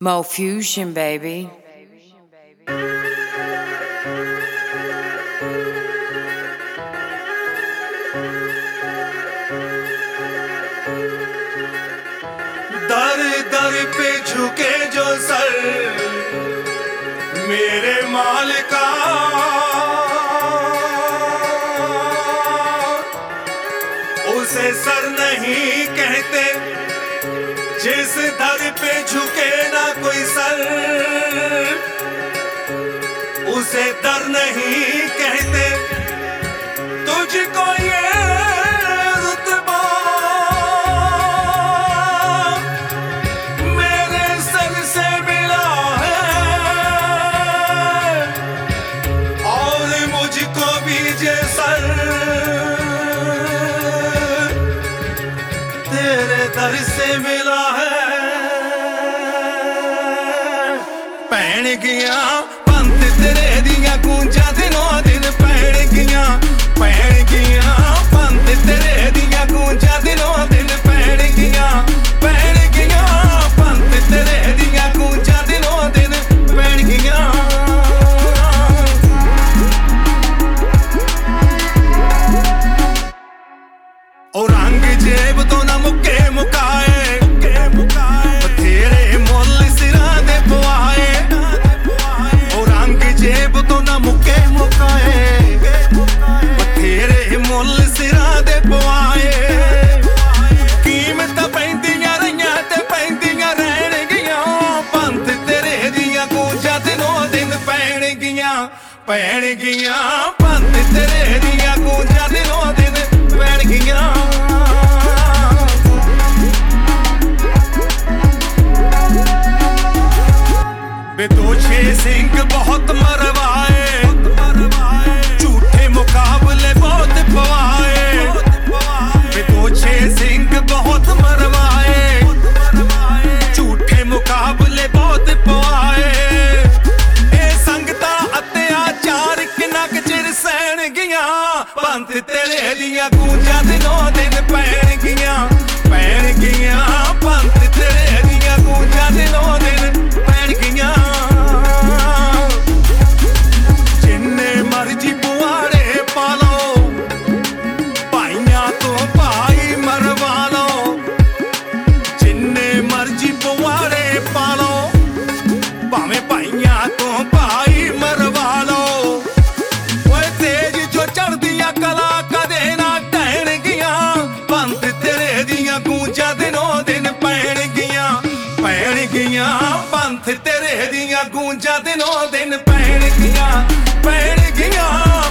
Mo Fusion, baby. दर दर पे झुके जो सर मेरे मालिका, उसे सर नहीं कहते जिस दर पे झुके ना कोई सर, उसे दर नहीं कहते। तुझको ये रुतबा मेरे सर से मिला है और मुझको भी जे सर तेरे दर से मिला है। पैण गया पंत तेरे दिया गूंजा दिनों दिन, पैण गया पंत तेरे दिया गूंजा दिनों दिन, पैण गया पंत तेरे दिया गूंजा दिनों दिन, पैण गया। और रंग जेब तो ना मुक्के मुकाए, बथेरे मुल सिरां दे पवाए। और रंग जेब तो ना मुक्के मुकाए, बथेरे मुल सिरां दे पवाए। कीमत पैंदियां रहियां ते पैंदियां रहणगियां, पंत तेरे दियां गूंजां दिनों दिन पैण गियां पंत तेरे दियां गूंजां दिनों दिन पैण गियां। बेदोशे सिंह बहुत मरवाए, झूठे मुकाबले बहुत पवाए। बेदोशे सिंह बहुत मरवाए, झूठे मुकाबले बहुत पवाए। ए संगता अत्याचार किन्ना क चिर सहण गियां, पंत तेरे दियां गूंजां दिनों दिन पैण गियां पंत तेरे दियां गूंजां दिनों दिन पैण गियां। जिन्ने मर्जी पुआड़े पालो, भाइयां तो भाई मरवा लो। जिन्ने मर्जी पुआड़े पालो, भावें भाइयां तो भाई मरवा लो। ओए तेज जो चढ़दियां कला कदे ना ढहण गियां, पंत तेरे दियां गूंजां दिनों दिन पैण गियां पंत तेरे दियां गूंजां दिनों दिन पैण गियां।